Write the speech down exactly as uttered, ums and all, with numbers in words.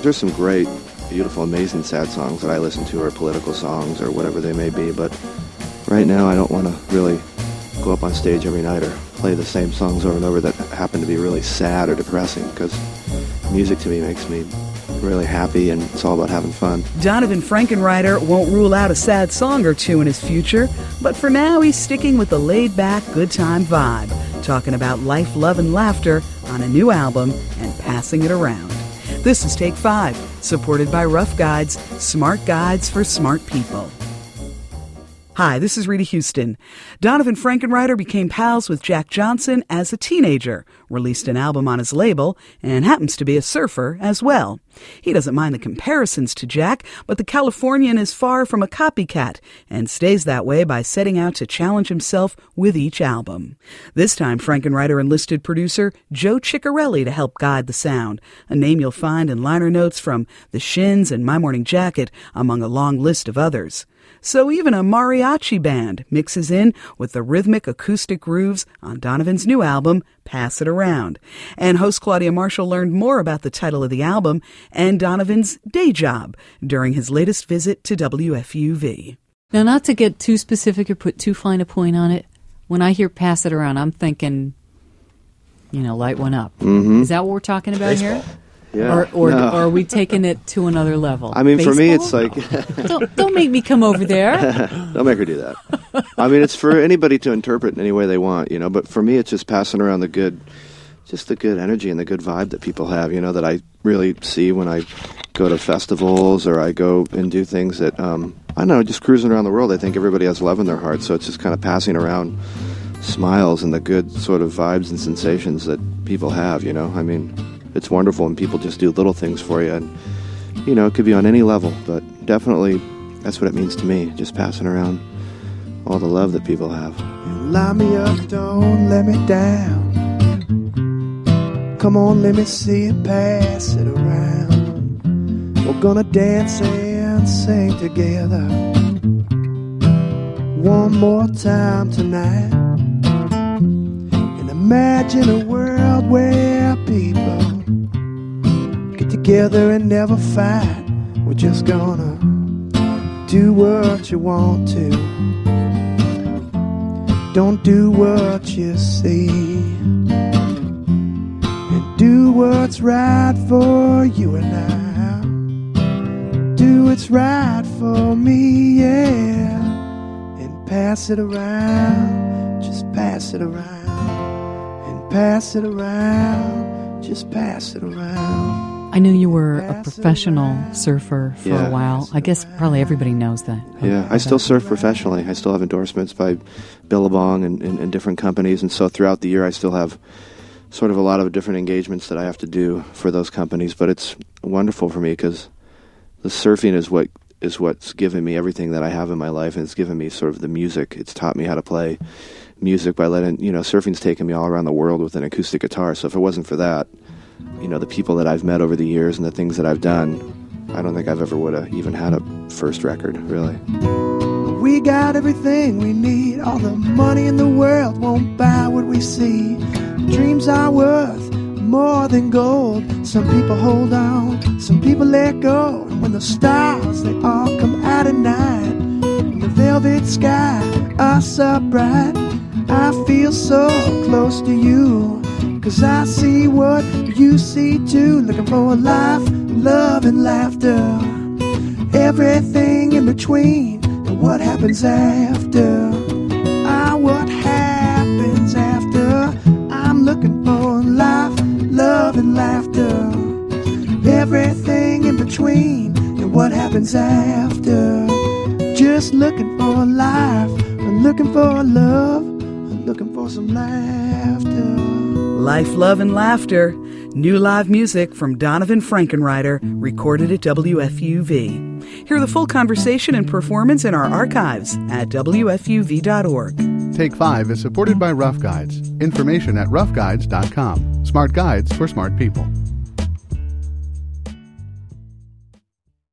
There's some great, beautiful, amazing sad songs that I listen to, or political songs, or whatever they may be, but right now I don't want to really go up on stage every night or play the same songs over and over that happen to be really sad or depressing, because music to me makes me really happy, and it's all about having fun. Donovan Frankenreiter won't rule out a sad song or two in his future, but for now he's sticking with the laid-back, good-time vibe, talking about life, love, and laughter on a new album and passing it around. This is Take Five, supported by Rough Guides, smart guides for smart people. Hi, this is Rita Houston. Donovan Frankenreiter became pals with Jack Johnson as a teenager, released an album on his label, and happens to be a surfer as well. He doesn't mind the comparisons to Jack, but the Californian is far from a copycat and stays that way by setting out to challenge himself with each album. This time, Frankenreiter enlisted producer Joe Ciccarelli to help guide the sound, a name you'll find in liner notes from The Shins and My Morning Jacket, among a long list of others. So even a mariachi band mixes in with the rhythmic acoustic grooves on Donovan's new album, Pass It Around. And host Claudia Marshall learned more about the title of the album and Donovan's day job during his latest visit to W F U V. Now, not to get too specific or put too fine a point on it, when I hear Pass It Around, I'm thinking, you know, light one up. Mm-hmm. Is that what we're talking about Baseball. here? Yeah. Or, or, no. or are we taking it to another level? I mean, Baseball? for me, it's like... don't, don't make me come over there. Don't make her do that. I mean, it's for anybody to interpret in any way they want, you know, but for me, it's just passing around the good, just the good energy and the good vibe that people have, you know, that I really see when I go to festivals or I go and do things that, um, I don't know, just cruising around the world. I think everybody has love in their heart, so it's just kind of passing around smiles and the good sort of vibes and sensations that people have, you know. I mean... It's wonderful when people just do little things for you, and, you know, it could be on any level, but definitely that's what it means to me, just passing around all the love that people have. You line me up, don't let me down. Come on, let me see you pass it around. We're gonna dance and sing together one more time tonight. And imagine a world where people get together and never fight. We're just gonna do what you want to. Don't do what you see, and do what's right for you and I. Do what's right for me, yeah. And pass it around, just pass it around. And pass it around, just pass it around. I knew you were a professional surfer for Yeah. a while. I guess probably everybody knows that. Yeah, I still surf professionally. I still have endorsements by Billabong and, and, and different companies, and so throughout the year I still have sort of a lot of different engagements that I have to do for those companies, but it's wonderful for me because the surfing is what is what's given me everything that I have in my life, and it's given me sort of the music. It's taught me how to play music by letting, you know, surfing's taken me all around the world with an acoustic guitar, so if it wasn't for that, you know, the people that I've met over the years and the things that I've done, I don't think I've ever would have even had a first record, really. We got everything we need. All the money in the world won't buy what we see. Dreams are worth more than gold. Some people hold on, some people let go. And when the stars, they all come out at night, and the velvet sky are so bright, I feel so close to you. Cause I see what you see too. Looking for life, love, and laughter. Everything in between, and what happens after. Ah, what happens after. I'm looking for life, love, and laughter. Everything in between, and what happens after. Just looking for life, I'm looking for love, I'm looking for some laughter. Life, Love, and Laughter. New live music from Donovan Frankenreiter, recorded at W F U V. Hear the full conversation and performance in our archives at W F U V dot org. Take Five is supported by Rough Guides. Information at rough guides dot com. Smart guides for smart people.